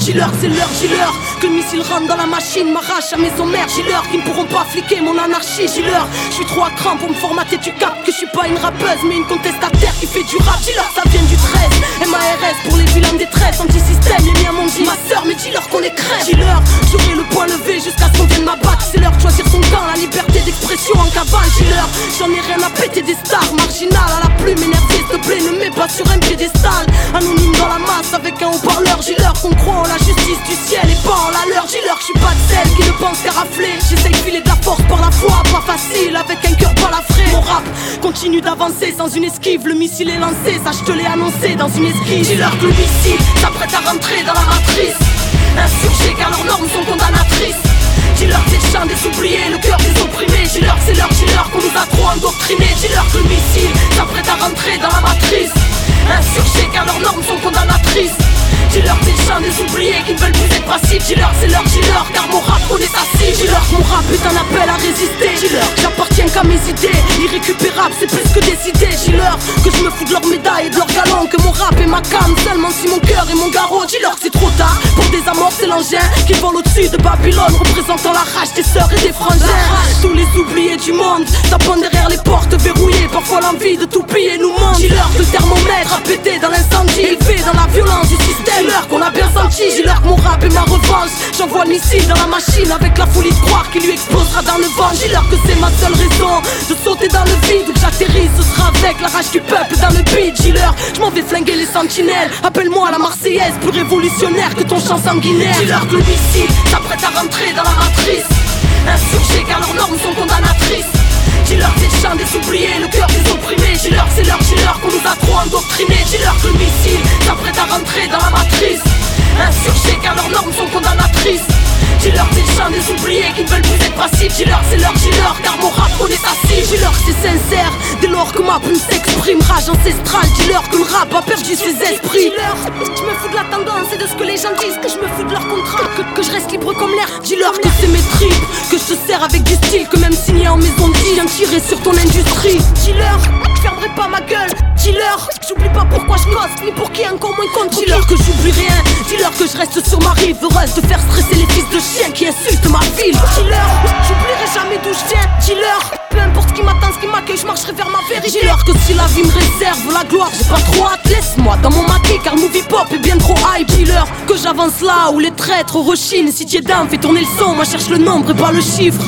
Dealer, c'est l'heure, dealer. Que le missile rentre dans la machine, m'arrache à maison mère. Dealer, qui ne pourront pas fliquer mon anarchie. Dealer, je suis trop à cran pour me formater. Tu captes que je suis pas une rappeuse, mais une contestataire qui fait du rap. Dealer, ça vient du 13. MARS pour les vilains détresse. Anti-système, les miens m'ont dit ma sœur, mais dis-leur qu'on est crève. Dealer, j'aurai le poing levé jusqu'à ce qu'on vienne m'abattre. C'est l'heure de choisir son camp, la liberté d'expression en cavale. Dealer, j'en ai rien à péter des stars. Marginal à la plume énervée, s'il te plaît, ne mets pas sur un piédestal. Anonyme dans la masse avec un haut-parleur. Dealer, qu'on croit en la justice du ciel et pas en la leur. Dealer, je suis pas de celle qui ne pense qu'à rafler. J'essaye de filer de la force par la foi, pas facile avec un cœur balafré. Mon rap continue d'avancer sans une esquive. Le missile est lancé, ça je te l'ai annoncé dans une esquive. Dealer, que le missile s'apprête à rentrer dans la matrice. Insurgés car leurs normes sont condamnatrices. Dealer, c'est le chant des oubliés, le cœur des opprimés. Dealer, c'est leur dealer qu'on nous a trop endoctrinés. Dealer, que le missile s'apprête à rentrer dans la matrice. Insurgés car leurs normes sont condamnatrices. Dealer, c'est le chant des oubliés qui ne veulent plus être passifs. Dealer, c'est leur dealer car mon rap connaît sa cible. Dealer, mon rap est un appel à résister. Dealer, j'appartiens qu'à mes idées, irrécupérables, c'est plus que des idées. Dealer, que je me fous de leurs médailles et de leurs galons, que mon rap est ma cam, seulement si mon cœur est mon garrot. Dealer, c'est trop tard pour désamorcer l'engin qui vole au-dessus de Babylone, représentant la rage des sœurs et des frangins. Tous les oubliés du monde tapant derrière les portes verrouillées, parfois l'envie de tout piller nous monte. Dealer, que le thermomètre a pété dans l'incendie, élevé dans la violence du système. Dealer, qu'on a bien senti. Dealer, que mon rap est ma revanche. J'envoie le missile dans la machine avec la folie de croire qu'il lui explosera dans le vent. Dealer, que c'est ma seule raison de sauter dans le vide. Où que j'atterrisse, ce sera avec la rage du peuple dans le beat. Dealer, je m'en vais flinguer les sentinelles. Appelle-moi la Marseillaise, plus révolutionnaire que ton chant sanguinaire. Dealer, que le missile s'apprête à rentrer dans la matrice. Insurgés car leurs normes sont condamnatrices. Dealer, c'est le chant des oubliés, le cœur des opprimés. Dealer, c'est leur dealer qu'on nous a trop endoctrinés. Dealer, que le missile s'apprête à rentrer dans la matrice. Insurgés car leurs normes sont condamnatrices. Dealer, c'est le chant des oubliés qui ne veulent plus être passifs. Dealer, c'est leur dealer car mon rap connaît sa cible. Dealer, c'est sincère dès lors que ma plume s'exprime. Rage ancestrale, dealer, que le rap a perdu ses esprits. Dealer, je me fous de la tendance et de ce que les gens disent. Que je me fous de leur contrat, que je reste libre comme l'air. Dealer, que c'est mes tripes, que je te sers avec du style. Que même signé en maison de vie, viens tirer sur ton industrie. Dealer, je fermerai pas ma gueule. Dealer, j'oublie pas pourquoi je cause, ni pour qui encore moins contre. Dealer, que j'oublie rien. Dealer, que je reste sur ma rive, heureuse de faire stresser les fils de chiens qui insultent ma ville. Dealer, j'oublierai jamais d'où je viens. Dealer, peu importe ce qui m'attend, ce qui m'accueille, je marcherai vers ma vérité. Dealer, que si la vie me réserve la gloire, j'ai pas trop hâte, laisse-moi dans mon maquis car le movie pop est bien trop hype. Dealer, que j'avance là où les traîtres rechinent. Si tu es down, fais tourner le son, moi cherche le nombre et pas le chiffre.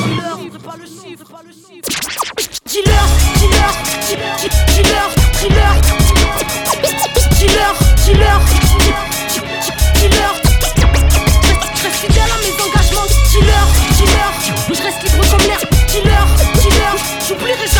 Dealer, dealer, dealer, dealer, dealer, dealer, dealer. Je reste fidèle à mes engagements. Dealer, dealer, je reste libre comme l'air. Dealer, dealer, j'oublierai